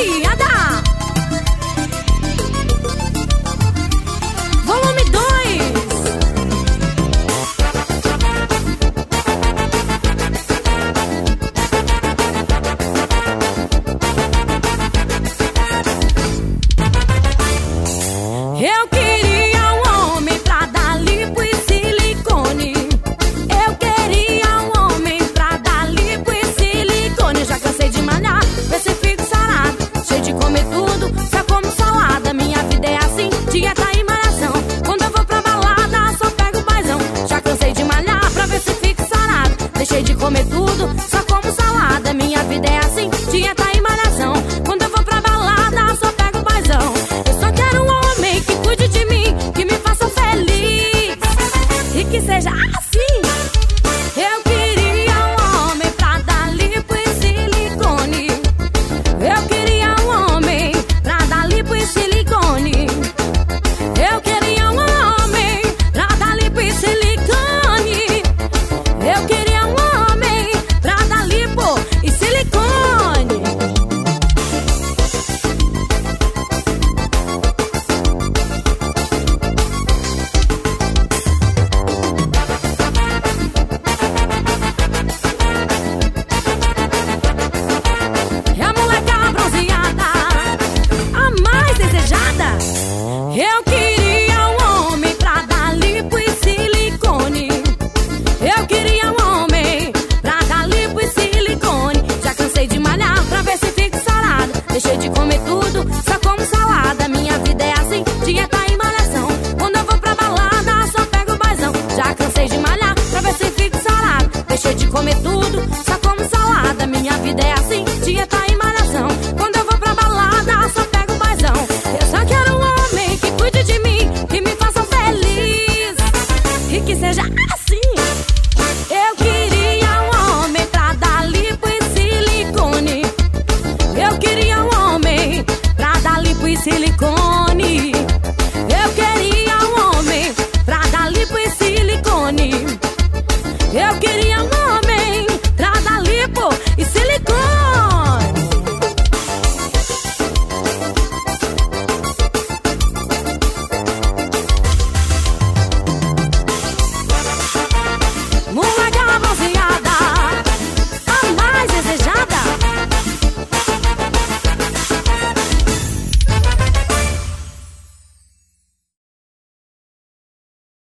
Rapaziada, volume 2. Eu queria um homem pra dar lipo e silicone. Eu queria um homem pra dar lipo e silicone. Já cansei de malhar, ver se fico sarado, cheio de comer tudo, só como salada. Minha vida é assim, dieta e malhação. Quando eu vou pra balada, só pego o paizão. Já cansei de malhar pra ver se fico sarado, deixei de comer tudo, só como salada. Minha vida é assim, dieta e malhação. Quando eu vou pra balada, só pego o paizão. Eu só quero um homem que cuide de mim, que me faça feliz e que seja assim. Eu queria um homem pra dar lipo e silicone. Eu queria um homem pra dar lipo e silicone. Eu queria um homem pra dar lipo e silicone. Eu queria um homem pra dar lipo e silicone. É a moleca bronzeada, a mais desejada. Eu queria um homem pra dar lipo e silicone. Eu queria um homem pra dar lipo e silicone. Já cansei de malhar pra ver se fico sarado, deixei de comer tudo, só como salada. Minha vida é assim, dieta e malhação. Quando eu vou pra balada, só pego o paizão. Já cansei de malhar pra ver se fico sarado, deixei de comer tudo, só como salada. Minha vida é assim, dieta e